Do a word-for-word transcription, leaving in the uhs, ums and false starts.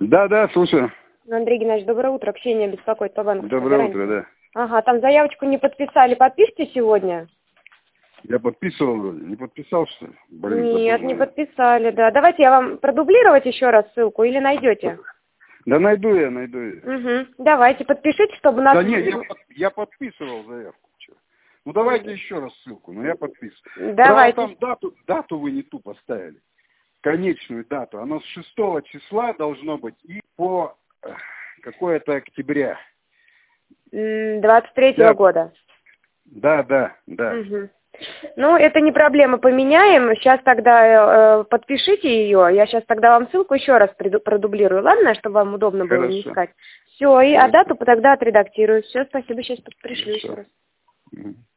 Да, да, слушаю. Андрей Геннадьевич, доброе утро. Ксения беспокоит по банку. Доброе утро, да. Ага, там заявочку не подписали. Подпишите сегодня? Я подписывал вроде. Не подписал, что ли? Блин, Нет, забыл, не наверное. подписали, да. Давайте я вам продублировать еще раз ссылку или найдете? Да найду я, найду я. Угу. Давайте, подпишите, чтобы нас... Да нет, я, под- я подписывал заявку вчера. Ну давайте еще раз ссылку, но я подписывал. Давайте. Правда, там дату, дату вы не ту поставили. Конечную дату. Оно с шестого числа должно быть и по э, какое-то октября. двадцать третьего Я- года. Да, да, да. Угу. Ну, это не проблема, поменяем. Сейчас тогда э, подпишите ее. Я сейчас тогда вам ссылку еще раз приду- продублирую, ладно, чтобы вам удобно было не Хорошо. искать. Все, и а Хорошо. дату тогда отредактирую. Все, спасибо, сейчас пришлю еще Хорошо. раз. Мгм.